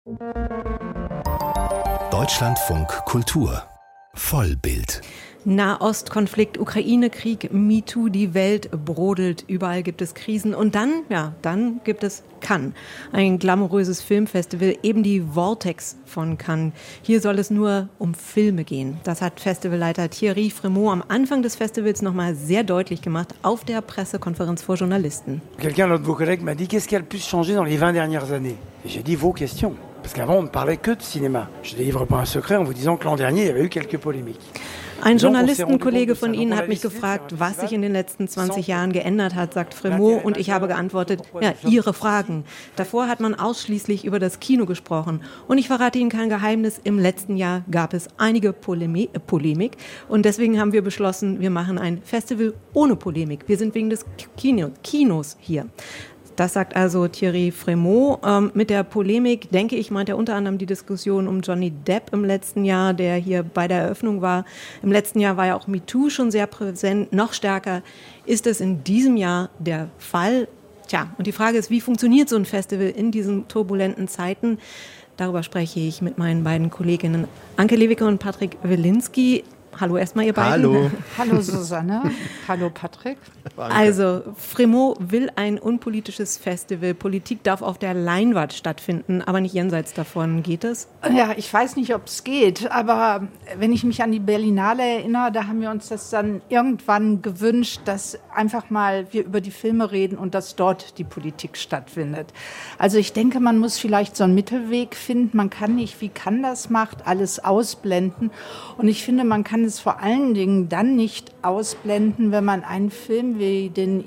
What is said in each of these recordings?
Deutschlandfunk Kultur Vollbild. Nahostkonflikt, Ukraine-Krieg, MeToo, die Welt brodelt, überall gibt es Krisen und dann gibt es Cannes, ein glamouröses Filmfestival, eben die Vortex von Cannes. Hier soll es nur um Filme gehen. Das hat Festivalleiter Thierry Frémaux am Anfang des Festivals nochmal sehr deutlich gemacht auf der Pressekonferenz vor Journalisten. Quelqu'un de vos collègues m'a dit qu'est-ce qui a le plus changé dans les 20 dernières années. Et j'ai dit vos questions. Parce qu'avant, on ne parlait que de cinéma. Je ne délivre pas un secret en vous disant que l'an dernier, il y avait eu quelques polémiques. Ein Journalistenkollege von Ihnen hat mich gefragt, was sich in den letzten 20 Jahren geändert hat, sagt Frémaux, und ich habe geantwortet, ja, Ihre Fragen. Davor hat man ausschließlich über das Kino gesprochen. Und ich verrate Ihnen kein Geheimnis, im letzten Jahr gab es einige Polemik und deswegen haben wir beschlossen, wir machen ein Festival ohne Polemik. Wir sind wegen des Kinos hier. Das sagt also Thierry Frémaux. Mit der Polemik, denke ich, meint er unter anderem die Diskussion um Johnny Depp im letzten Jahr, der hier bei der Eröffnung war. Im letzten Jahr war ja auch MeToo schon sehr präsent. Noch stärker ist es in diesem Jahr der Fall. Tja, und die Frage ist, wie funktioniert so ein Festival in diesen turbulenten Zeiten? Darüber spreche ich mit meinen beiden Kolleginnen Anke Lewicke und Patrick Wilinski. Hallo erstmal, ihr beiden. Hallo. Hallo Susanne. Hallo Patrick. Also, Frémaux will ein unpolitisches Festival. Politik darf auf der Leinwand stattfinden, aber nicht jenseits davon. Geht es? Ja, ich weiß nicht, ob es geht, aber wenn ich mich an die Berlinale erinnere, da haben wir uns das dann irgendwann gewünscht, dass einfach mal wir über die Filme reden und dass dort die Politik stattfindet. Also ich denke, man muss vielleicht so einen Mittelweg finden. Man kann nicht, wie Cannes das macht, alles ausblenden. Und ich finde, man kann es vor allen Dingen dann nicht ausblenden, wenn man einen Film wie den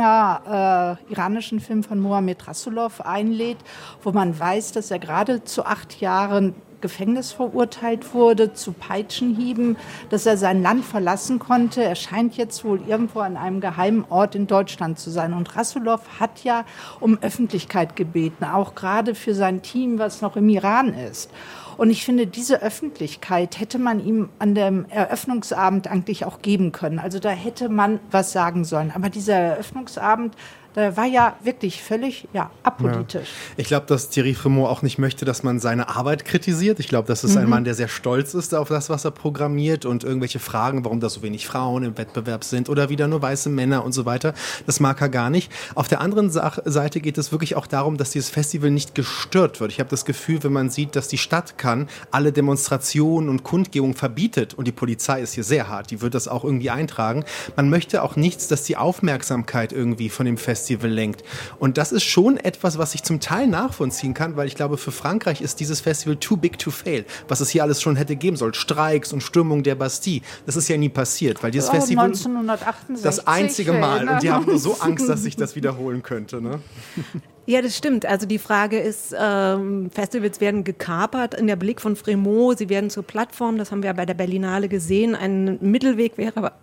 iranischen Film von Mohamed Rasulov einlädt, wo man weiß, dass er gerade zu 8 Jahren Gefängnis verurteilt wurde, zu Peitschenhieben, dass er sein Land verlassen konnte. Er scheint jetzt wohl irgendwo an einem geheimen Ort in Deutschland zu sein. Und Rasulov hat ja um Öffentlichkeit gebeten, auch gerade für sein Team, was noch im Iran ist. Und ich finde, diese Öffentlichkeit hätte man ihm an dem Eröffnungsabend eigentlich auch geben können. Also da hätte man was sagen sollen. Aber dieser Eröffnungsabend, der war ja wirklich völlig apolitisch. Ja. Ich glaube, dass Thierry Frémaux auch nicht möchte, dass man seine Arbeit kritisiert. Ich glaube, das ist ein Mann, der sehr stolz ist auf das, was er programmiert und irgendwelche Fragen, warum da so wenig Frauen im Wettbewerb sind oder wieder nur weiße Männer und so weiter. Das mag er gar nicht. Auf der anderen Seite geht es wirklich auch darum, dass dieses Festival nicht gestört wird. Ich habe das Gefühl, wenn man sieht, dass die Stadt Cannes alle Demonstrationen und Kundgebungen verbietet und die Polizei ist hier sehr hart, die wird das auch irgendwie eintragen. Man möchte auch nichts, dass die Aufmerksamkeit irgendwie von dem Festival lenkt. Und das ist schon etwas, was ich zum Teil nachvollziehen kann, weil ich glaube, für Frankreich ist dieses Festival too big to fail, was es hier alles schon hätte geben sollen. Streiks und Stürmung der Bastille. Das ist ja nie passiert, weil dieses Festival 1968, das einzige Mal. Und die haben nur so Angst, dass sich das wiederholen könnte. Ne? Ja, das stimmt. Also die Frage ist, Festivals werden gekapert in der Blick von Frémaux, sie werden zur Plattform, das haben wir bei der Berlinale gesehen. Ein Mittelweg wäre aber,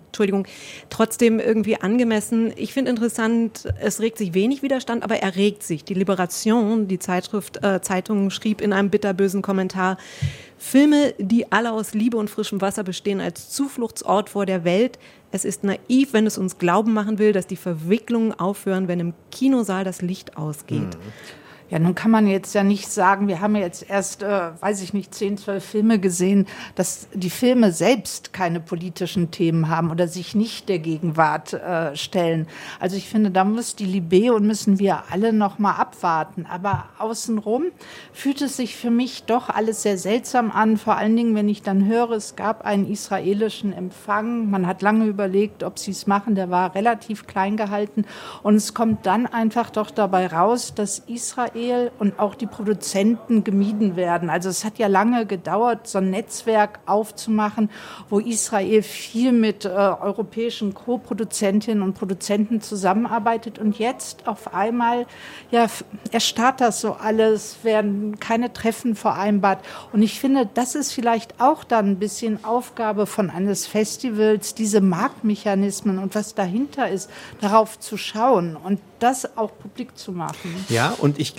trotzdem irgendwie angemessen. Ich finde interessant, es regt sich wenig Widerstand, aber er regt sich. Die Liberation, die Zeitung schrieb in einem bitterbösen Kommentar, Filme, die alle aus Liebe und frischem Wasser bestehen, als Zufluchtsort vor der Welt. Es ist naiv, wenn es uns glauben machen will, dass die Verwicklungen aufhören, wenn im Kinosaal das Licht ausgeht. Ja, nun kann man jetzt ja nicht sagen, wir haben jetzt erst, 10, 12 Filme gesehen, dass die Filme selbst keine politischen Themen haben oder sich nicht der Gegenwart stellen. Also ich finde, da muss die Libé und müssen wir alle noch mal abwarten. Aber außenrum fühlt es sich für mich doch alles sehr seltsam an, vor allen Dingen, wenn ich dann höre, es gab einen israelischen Empfang. Man hat lange überlegt, ob sie es machen, der war relativ klein gehalten. Und es kommt dann einfach doch dabei raus, dass Israel und auch die Produzenten gemieden werden. Also es hat ja lange gedauert, so ein Netzwerk aufzumachen, wo Israel viel mit europäischen Co-Produzentinnen und Produzenten zusammenarbeitet. Und jetzt auf einmal, erstarrt das so alles, werden keine Treffen vereinbart. Und ich finde, das ist vielleicht auch dann ein bisschen Aufgabe von eines Festivals, diese Marktmechanismen und was dahinter ist, darauf zu schauen und das auch publik zu machen. Ja, und ich glaube,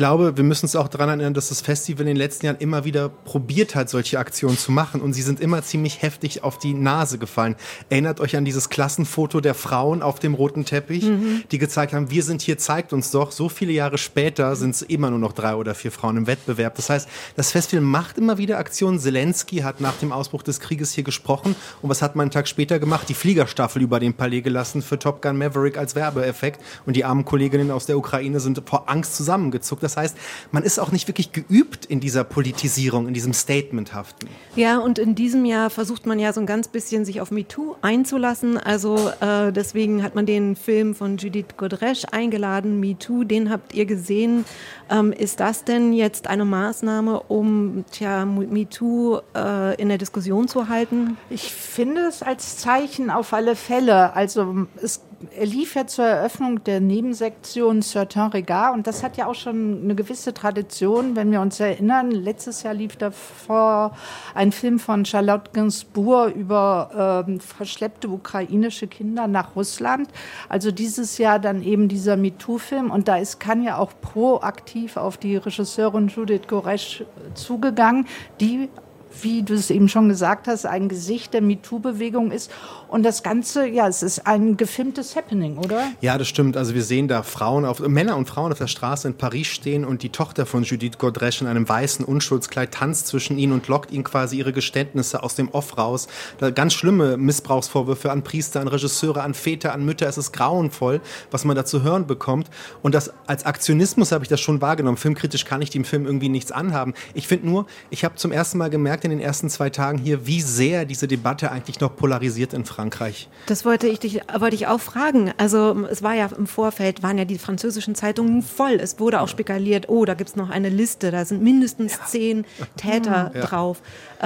glaube, wir müssen uns auch daran erinnern, dass das Festival in den letzten Jahren immer wieder probiert hat, solche Aktionen zu machen und sie sind immer ziemlich heftig auf die Nase gefallen. Erinnert euch an dieses Klassenfoto der Frauen auf dem roten Teppich, die gezeigt haben, wir sind hier, zeigt uns doch. So viele Jahre später sind es immer nur noch 3 oder 4 Frauen im Wettbewerb. Das heißt, das Festival macht immer wieder Aktionen. Zelensky hat nach dem Ausbruch des Krieges hier gesprochen und was hat man einen Tag später gemacht? Die Fliegerstaffel über dem Palais gelassen für Top Gun Maverick als Werbeeffekt und die armen Kolleginnen aus der Ukraine sind vor Angst zusammengezuckt. Das heißt, man ist auch nicht wirklich geübt in dieser Politisierung, in diesem Statementhaften. Ja, und in diesem Jahr versucht man ja so ein ganz bisschen sich auf MeToo einzulassen. Also deswegen hat man den Film von Judith Godrèche eingeladen, MeToo, den habt ihr gesehen. Ist das denn jetzt eine Maßnahme, um MeToo in der Diskussion zu halten? Ich finde es als Zeichen auf alle Fälle. Also er lief ja zur Eröffnung der Nebensektion Certain Regard und das hat ja auch schon eine gewisse Tradition, wenn wir uns erinnern. Letztes Jahr lief davor ein Film von Charlotte Gainsbourg über verschleppte ukrainische Kinder nach Russland. Also dieses Jahr dann eben dieser MeToo-Film und da ist Cannes ja auch proaktiv auf die Regisseurin Judith Godrèche zugegangen, die, wie du es eben schon gesagt hast, ein Gesicht der MeToo-Bewegung ist. Und das Ganze, ja, es ist ein gefilmtes Happening, oder? Ja, das stimmt. Also wir sehen da Männer und Frauen auf der Straße in Paris stehen und die Tochter von Judith Godrèche in einem weißen Unschuldskleid tanzt zwischen ihnen und lockt ihnen quasi ihre Geständnisse aus dem Off raus. Da ganz schlimme Missbrauchsvorwürfe an Priester, an Regisseure, an Väter, an Mütter. Es ist grauenvoll, was man da zu hören bekommt. Und das als Aktionismus habe ich das schon wahrgenommen. Filmkritisch kann ich dem Film irgendwie nichts anhaben. Ich finde nur, ich habe zum ersten Mal gemerkt in den ersten 2 Tagen hier, wie sehr diese Debatte eigentlich noch polarisiert in Frankreich. Das wollte ich auch fragen. Also es war ja im Vorfeld, waren ja die französischen Zeitungen voll. Es wurde auch spekuliert, da gibt es noch eine Liste, da sind mindestens 10 Täter drauf.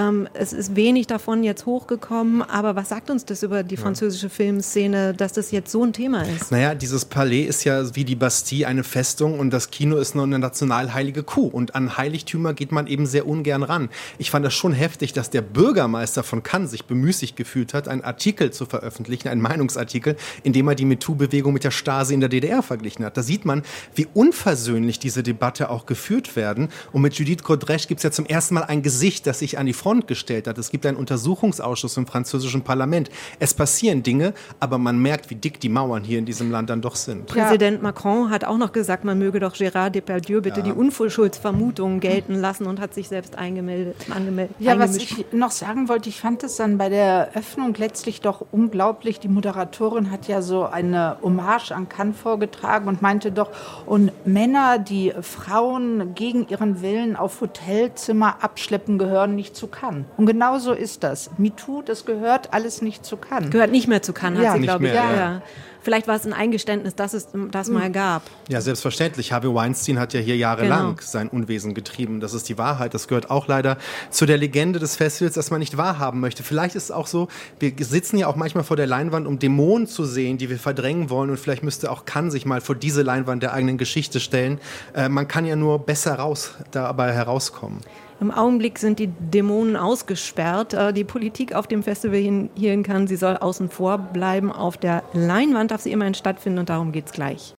Es ist wenig davon jetzt hochgekommen, aber was sagt uns das über die französische Filmszene, dass das jetzt so ein Thema ist? Naja, dieses Palais ist ja wie die Bastille eine Festung und das Kino ist nur eine national heilige Kuh und an Heiligtümer geht man eben sehr ungern ran. Ich fand das schon heftig, dass der Bürgermeister von Cannes sich bemüßigt gefühlt hat, einen Artikel zu veröffentlichen, einen Meinungsartikel, in dem er die MeToo-Bewegung mit der Stasi in der DDR verglichen hat. Da sieht man, wie unversöhnlich diese Debatte auch geführt werden. Und mit Judith Godrèche gibt es ja zum ersten Mal ein Gesicht, das sich an die Front gestellt hat. Es gibt einen Untersuchungsausschuss im französischen Parlament. Es passieren Dinge, aber man merkt, wie dick die Mauern hier in diesem Land dann doch sind. Präsident Macron hat auch noch gesagt, man möge doch Gérard Depardieu bitte die Unschuldsvermutung gelten lassen und hat sich selbst angemeldet. Ja, was ich noch sagen wollte, ich fand es dann bei der Eröffnung letztlich doch unglaublich. Die Moderatorin hat ja so eine Hommage an Cannes vorgetragen und meinte doch, und Männer, die Frauen gegen ihren Willen auf Hotelzimmer abschleppen, gehören nicht zu Cannes. Und genau so ist das. MeToo, das gehört alles nicht zu Cannes. Gehört nicht mehr zu Cannes, hat sie, glaube ich. Ja. Vielleicht war es ein Eingeständnis, dass es das mal gab. Ja, selbstverständlich. Harvey Weinstein hat ja hier jahrelang sein Unwesen getrieben. Das ist die Wahrheit. Das gehört auch leider zu der Legende des Festivals, dass man nicht wahrhaben möchte. Vielleicht ist es auch so, wir sitzen ja auch manchmal vor der Leinwand, um Dämonen zu sehen, die wir verdrängen wollen. Und vielleicht müsste auch Cannes sich mal vor diese Leinwand der eigenen Geschichte stellen. Man kann ja nur besser dabei herauskommen. Im Augenblick sind die Dämonen ausgesperrt. Die Politik auf dem Festival hier in Cannes, sie soll außen vor bleiben. Auf der Leinwand darf sie immerhin stattfinden und darum geht's gleich.